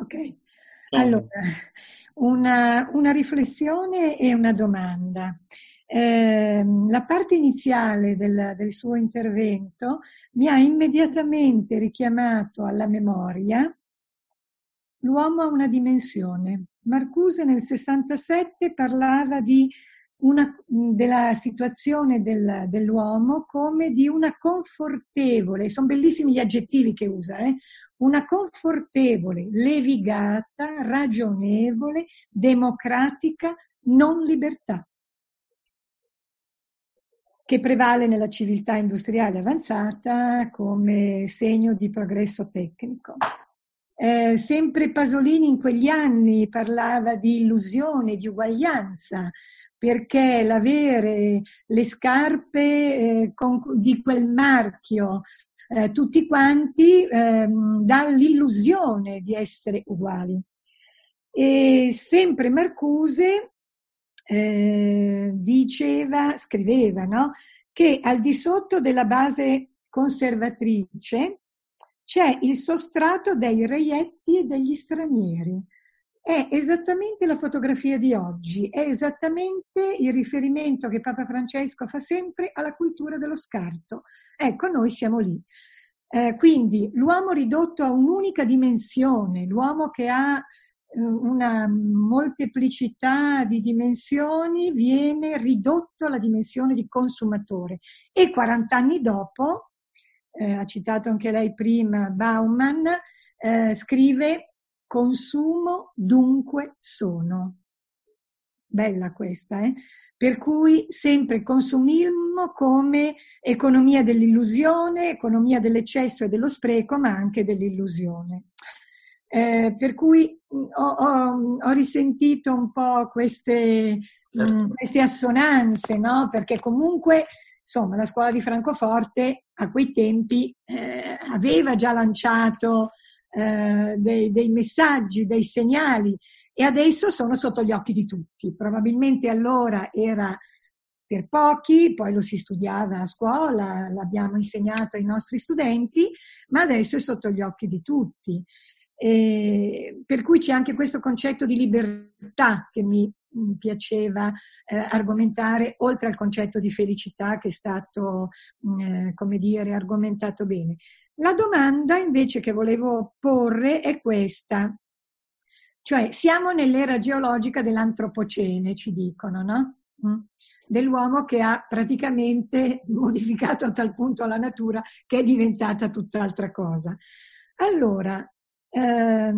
Ok, allora, una riflessione e una domanda. La parte iniziale del suo intervento mi ha immediatamente richiamato alla memoria l'uomo ha una dimensione. Marcuse nel 67 parlava della situazione dell'uomo come di una confortevole, sono bellissimi gli aggettivi che usa, una confortevole, levigata, ragionevole, democratica non libertà, che prevale nella civiltà industriale avanzata come segno di progresso tecnico. Sempre Pasolini in quegli anni parlava di illusione, di uguaglianza, perché l'avere le scarpe di quel marchio tutti quanti dà l'illusione di essere uguali. E sempre Marcuse scriveva, no? Che al di sotto della base conservatrice c'è il sostrato dei reietti e degli stranieri. È esattamente la fotografia di oggi, è esattamente il riferimento che Papa Francesco fa sempre alla cultura dello scarto. Ecco, noi siamo lì. Quindi l'uomo ridotto a un'unica dimensione, l'uomo che ha una molteplicità di dimensioni viene ridotto alla dimensione di consumatore e 40 anni dopo, ha citato anche lei prima Bauman, scrive consumo dunque sono. Bella questa, Per cui sempre consumismo come economia dell'illusione, economia dell'eccesso e dello spreco, ma anche dell'illusione. Per cui ho risentito un po' queste assonanze, no? Perché comunque, insomma, la scuola di Francoforte a quei tempi aveva già lanciato dei messaggi, dei segnali, e adesso sono sotto gli occhi di tutti. Probabilmente allora era per pochi, poi lo si studiava a scuola, l'abbiamo insegnato ai nostri studenti, ma adesso è sotto gli occhi di tutti. Per cui c'è anche questo concetto di libertà che mi piaceva argomentare, oltre al concetto di felicità che è stato, come dire, argomentato bene. La domanda invece che volevo porre è questa. Cioè, siamo nell'era geologica dell'antropocene, ci dicono, no? Dell'uomo che ha praticamente modificato a tal punto la natura che è diventata tutt'altra cosa. Allora, la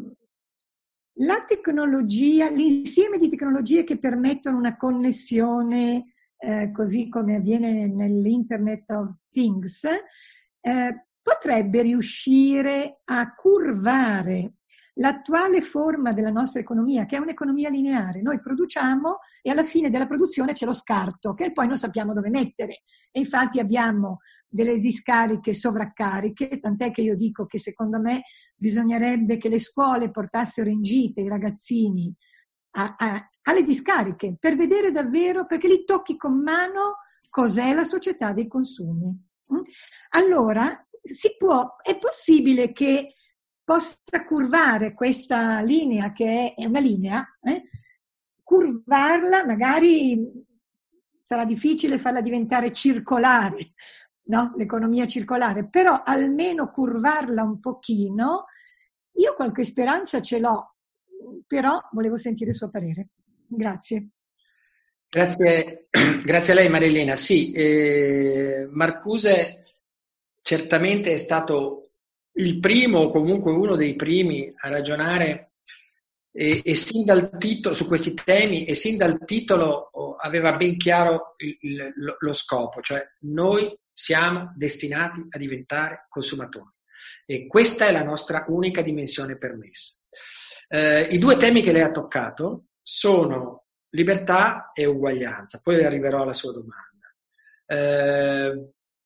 tecnologia, l'insieme di tecnologie che permettono una connessione, così come avviene nell'Internet of Things, potrebbe riuscire a curvare l'attuale forma della nostra economia, che è un'economia lineare. Noi produciamo e alla fine della produzione c'è lo scarto, che poi non sappiamo dove mettere. E infatti abbiamo delle discariche sovraccariche, tant'è che io dico che secondo me bisognerebbe che le scuole portassero in gita i ragazzini alle discariche, per vedere davvero, perché li tocchi con mano cos'è la società dei consumi. Allora, è possibile che possa curvare questa linea, che è una linea, curvarla, magari sarà difficile farla diventare circolare, no? L'economia circolare, però almeno curvarla un pochino. Io qualche speranza ce l'ho, però volevo sentire il suo parere. Grazie. Grazie a lei Marilena. Sì, Marcuse certamente è stato il primo, o comunque uno dei primi a ragionare e sin dal titolo su questi temi, e sin dal titolo aveva ben chiaro lo scopo, cioè noi siamo destinati a diventare consumatori e questa è la nostra unica dimensione permessa. I due temi che lei ha toccato sono libertà e uguaglianza, poi arriverò alla sua domanda.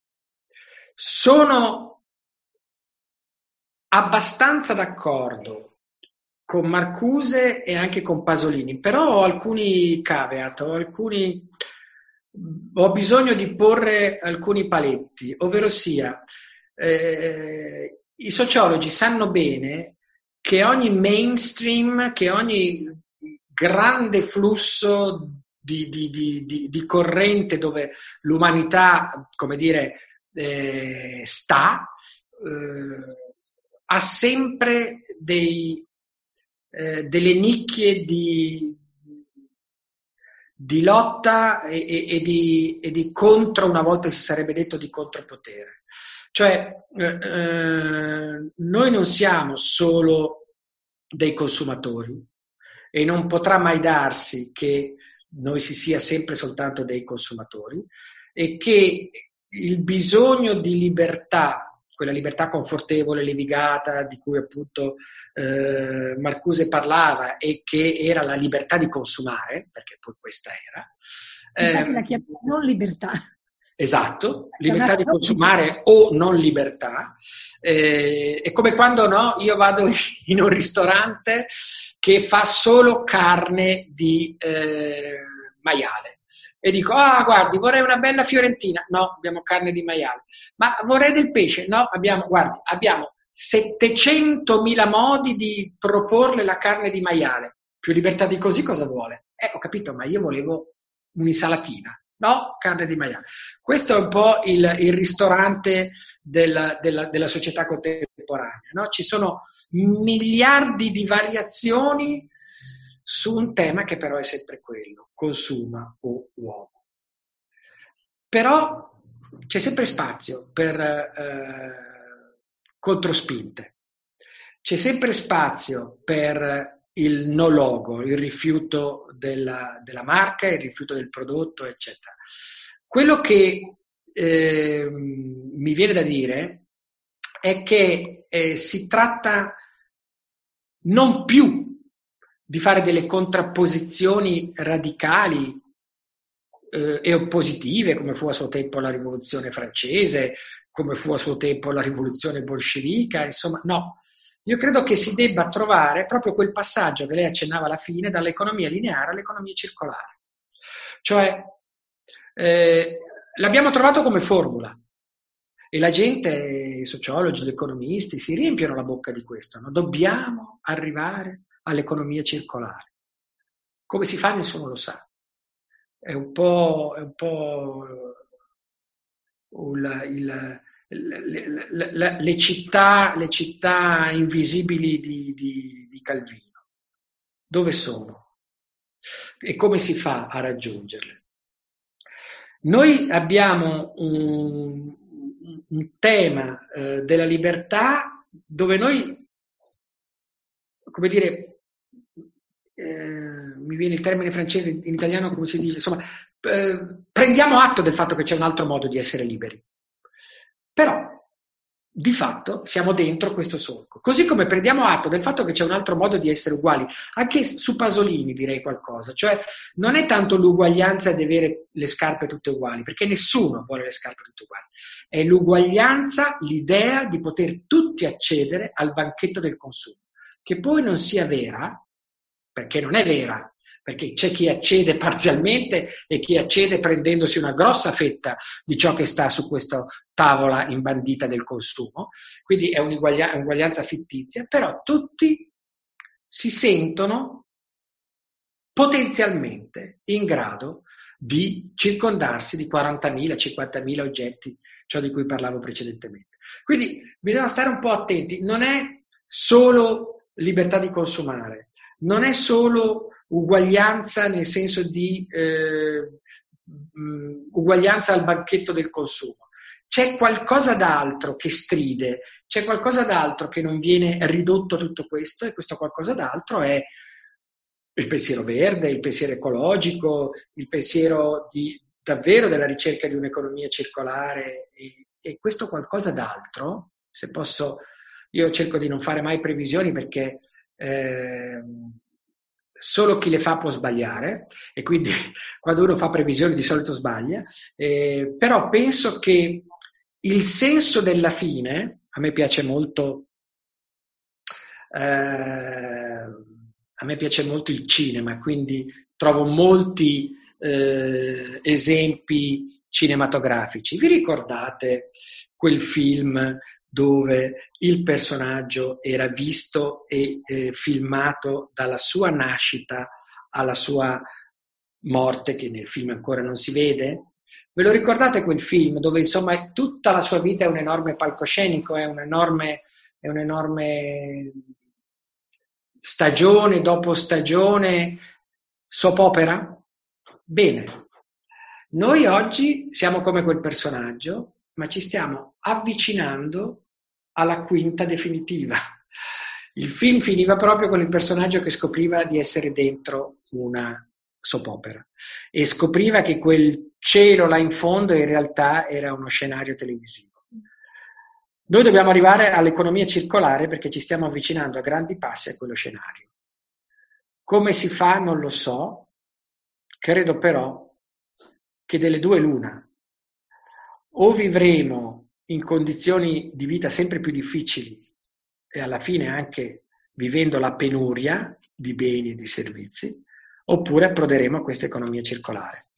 Sono abbastanza d'accordo con Marcuse e anche con Pasolini, però ho alcuni caveat, ho bisogno di porre alcuni paletti, ovvero sia, i sociologi sanno bene che ogni mainstream, che ogni grande flusso di corrente dove l'umanità, come dire, sta, ha sempre delle nicchie di lotta e di contro, una volta si sarebbe detto di contropotere. Cioè, noi non siamo solo dei consumatori e non potrà mai darsi che noi si sia sempre soltanto dei consumatori, e che il bisogno di libertà, quella libertà confortevole, levigata, di cui appunto Marcuse parlava, e che era la libertà di consumare, perché poi questa era. Infatti la chiamiamo non libertà. Esatto, libertà di consumare o non libertà. È come quando io vado in un ristorante che fa solo carne di maiale e dico: guardi, vorrei una bella fiorentina. No, abbiamo carne di maiale. Ma vorrei del pesce. No, abbiamo 700.000 modi di proporle la carne di maiale. Più libertà di così cosa vuole? Ho capito, ma io volevo un'insalatina. No, carne di maiale. Questo è un po' il ristorante della società contemporanea, no? Ci sono miliardi di variazioni su un tema che però è sempre quello: consuma o uomo. Però c'è sempre spazio per controspinte, c'è sempre spazio per il no logo, il rifiuto della marca, il rifiuto del prodotto, eccetera. Quello che mi viene da dire è che si tratta non più di fare delle contrapposizioni radicali e oppositive, come fu a suo tempo la rivoluzione francese, come fu a suo tempo la rivoluzione bolscevica, insomma, no. Io credo che si debba trovare proprio quel passaggio che lei accennava alla fine, dall'economia lineare all'economia circolare. Cioè, l'abbiamo trovato come formula e la gente, i sociologi, gli economisti si riempiono la bocca di questo, no? Dobbiamo arrivare all'economia circolare. Come si fa nessuno lo sa. È un po' le città invisibili di Calvino. Dove sono? E come si fa a raggiungerle? Noi abbiamo un tema della libertà dove noi, come dire, mi viene il termine francese, in italiano come si dice, insomma, prendiamo atto del fatto che c'è un altro modo di essere liberi. Però, di fatto, siamo dentro questo solco. Così come prendiamo atto del fatto che c'è un altro modo di essere uguali. Anche su Pasolini direi qualcosa. Cioè, non è tanto l'uguaglianza di avere le scarpe tutte uguali, perché nessuno vuole le scarpe tutte uguali. È l'uguaglianza, l'idea di poter tutti accedere al banchetto del consumo. Che poi non sia vera, perché non è vera, perché c'è chi accede parzialmente e chi accede prendendosi una grossa fetta di ciò che sta su questa tavola imbandita del consumo, quindi è un'uguaglianza fittizia, però tutti si sentono potenzialmente in grado di circondarsi di 40.000, 50.000 oggetti, ciò di cui parlavo precedentemente. Quindi bisogna stare un po' attenti, non è solo libertà di consumare, non è solo uguaglianza nel senso di uguaglianza al banchetto del consumo. C'è qualcosa d'altro che stride, c'è qualcosa d'altro che non viene ridotto a tutto questo, e questo qualcosa d'altro è il pensiero verde, il pensiero ecologico, il pensiero davvero della ricerca di un'economia circolare, e questo qualcosa d'altro, se posso, io cerco di non fare mai previsioni perché solo chi le fa può sbagliare, e quindi quando uno fa previsioni di solito sbaglia, però penso che il senso della fine, a me piace molto il cinema, quindi trovo molti esempi cinematografici. Vi ricordate quel film dove il personaggio era visto e filmato dalla sua nascita alla sua morte, che nel film ancora non si vede? Ve lo ricordate quel film dove insomma tutta la sua vita è un enorme palcoscenico, è un enorme stagione dopo stagione soap opera? Bene, noi oggi siamo come quel personaggio, ma ci stiamo avvicinando alla quinta definitiva. Il film finiva proprio con il personaggio che scopriva di essere dentro una soap opera e scopriva che quel cielo là in fondo in realtà era uno scenario televisivo. Noi dobbiamo arrivare all'economia circolare perché ci stiamo avvicinando a grandi passi a quello scenario. Come si fa non lo so, credo però che delle due l'una. O vivremo in condizioni di vita sempre più difficili e alla fine anche vivendo la penuria di beni e di servizi, oppure approderemo a questa economia circolare.